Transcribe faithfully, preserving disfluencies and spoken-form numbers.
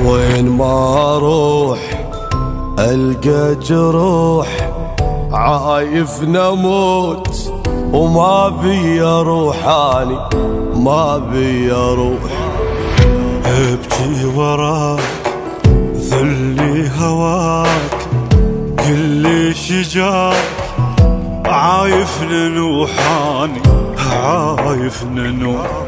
وين ما اروح القى جروح، عايف نموت وما بي روحاني، ما بي روح. ابكي وراك ذلي هواك، كل شجاك عايف ننوحاني، عايف ننوح.